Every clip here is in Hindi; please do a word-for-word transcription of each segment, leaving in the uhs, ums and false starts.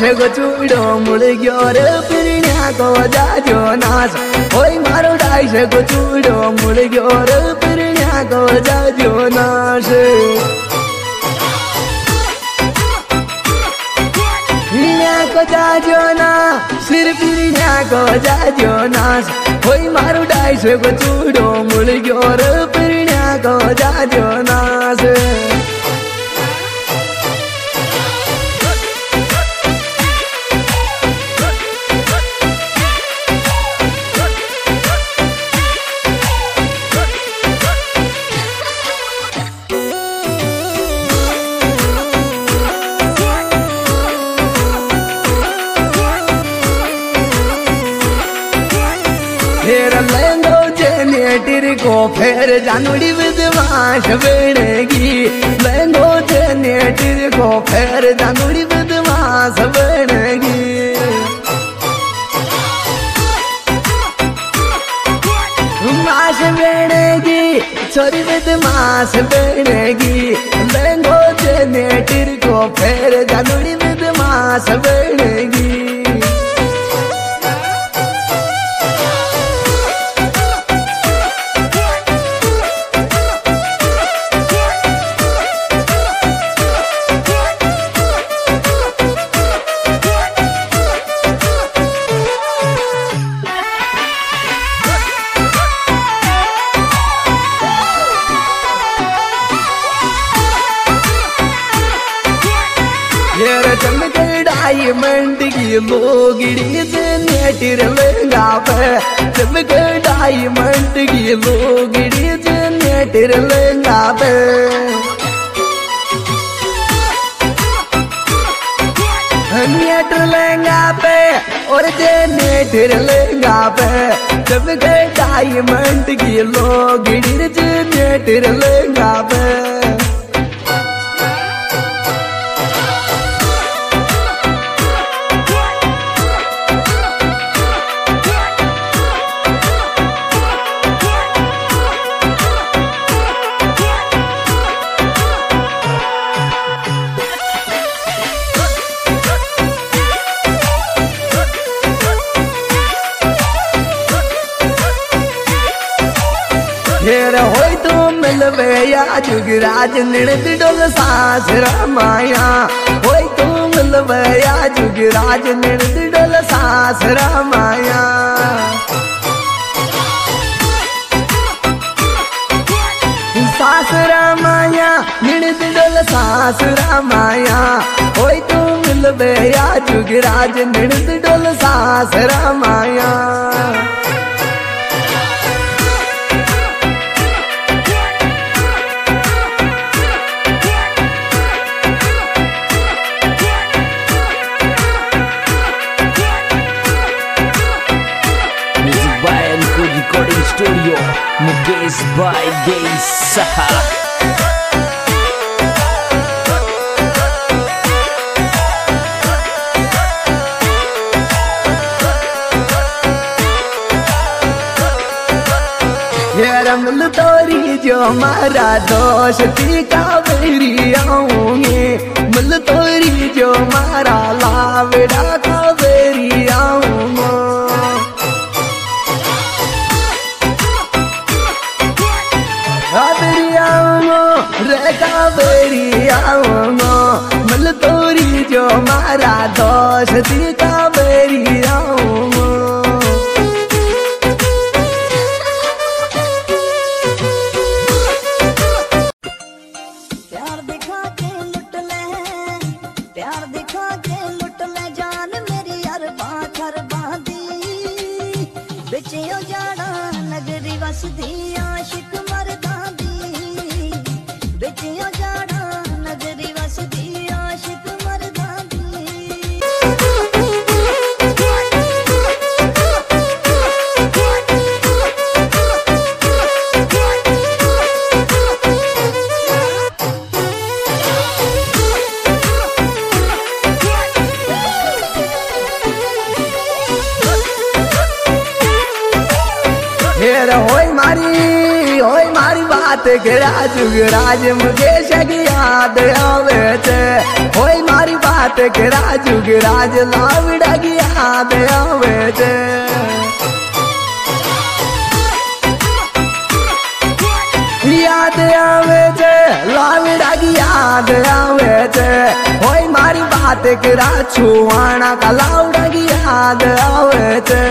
डाइसे को चूड़ो मुड़ गयो रे पिरण्या को जाजो नास। ओए मारो डाइसे को चूड़ो मुड़ गयो रे पिरण्या को जाजो नास। पिरण्या को जाजो ना सिर पिरण्या को जाजो नास। ओए मारो डाइसे को चूड़ो मुड़ गयो रे पिरण्या को जाजो नास। फेर लेंगो जेनेटिर को फेर जानूड़ी बदमाश बनेगी। लेंगो जेनेटिर को फेर जानूड़ी बदमाश बनेगी। माश बनेगी छोरी बदमाश बनेगी। लेंगो जेनेटिर को फेर जानूड़ी बदमाश बनेगी। चमके डायमंड की लोगड़ी से नेटिर लहंगा पे। चमके डायमंड की लोगड़ी से नेटिर लहंगा पे। नेटर लहंगा पे और जे नेटिर लहंगा पे। चमके डायमंड की लोगड़ी से नेटिर लहंगा पे। फेर होई तो मिलवे या जुगराज निर्द डोल सास रामाया। होई तो मिलवे या जुगराज निर्द डोल सास रामाया। सास रामाया निर्द डोल सास रामाया। होई तो मिलवे या जुगराज निर्द डोल सास Ramaiah. Recording Studio Mukesh by Gay Saha। रमल तोरी जो मारा दोस्ती कावेरी आऊंगे। मल तोरी जो मारा लावड़ा कावेरी आऊंगा। कावेरी आऊंगा रे कावेरी आऊंगा। मल तोरी जो मारा दोस्ती कावेरी आऊंगा। बिचियो जाना नगरी वसदी आशिक मरदा दी। बिचियो जाना नगरी वसदी आशिक मरदा दी। फेर होई मारी होई मारी बात बात करा जुगराज मुकेश की याद आवे छे होय मारी बात करा जुगराज लावड़ा की याद आवे छे याद आवे छे लावड़ा की याद आवे छे होय मारी बात करा छुवाणा का लावड़ा की याद आवे छे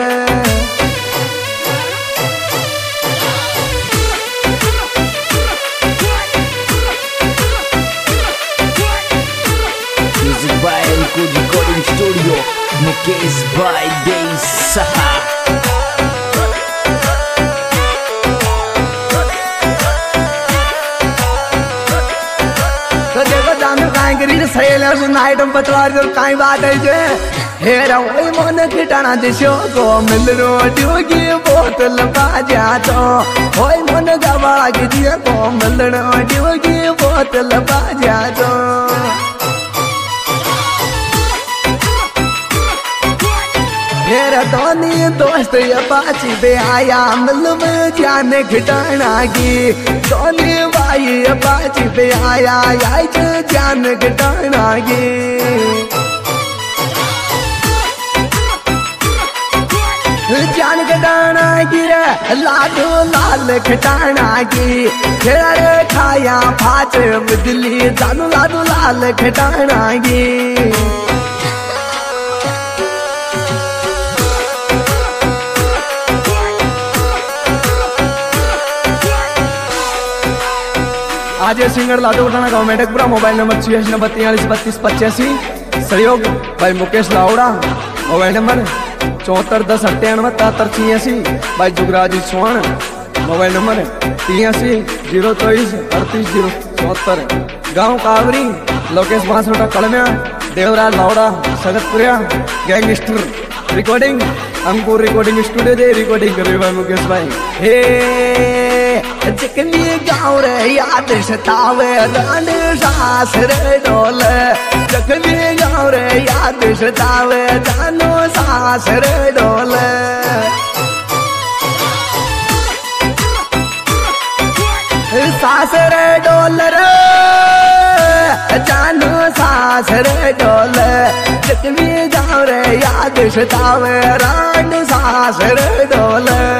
Music by Rico Recording Studio, Mukesh by Day Saha. तो देखो जानो काई करी सहेल नाइट में पतवार जो काई बात है जे हेरा वही मन खिटाना दिशो को मिल रोटियों की बोतल बाजा तो वही मन गवाड़ा की दिया को मिल रोटियों की बोतल बाजा तो मेरा दोनी दोस्त ये बाची बे आया मिल में जान खिटाना की दोनी भाई ये बाची बे आया आई जान खिटाना की जान खिटाना की रे लाडो लाल खिटाना की खेरे खाया फाच बिजली जानू लाडो लाल खिटाना की आज सिंगर लाडो उठाना गवर्नमेंट पूरा मोबाइल नंबर छियासी नंबर तियालीस बत्तीस पचासी सहयोग भाई मुकेश लावड़ा मोबाइल नंबर चौहत्तर दस अट्ठानवे तिहत्तर छियासी भाई जुगराज स्वर्ण मोबाइल नंबर तियासी जीरो चौबीस अड़तीस जीरो चौहत्तर गाँव Kawari Lokesh Bansota Kalmiya Devraj Lawda Sagatpuriya gangster recording Ankur recording studio दे रिकॉर्डिंग कर भाई मुकेश भाई हे जकनी गाँव रे याद सतावे रान सास रे डोल जकनी गाँव रे याद सतावे जानो सास रे डोल सास रे डोल रे जानो सास रे डोल जकनी गाँव रे याद सतावे रान सास रे डोल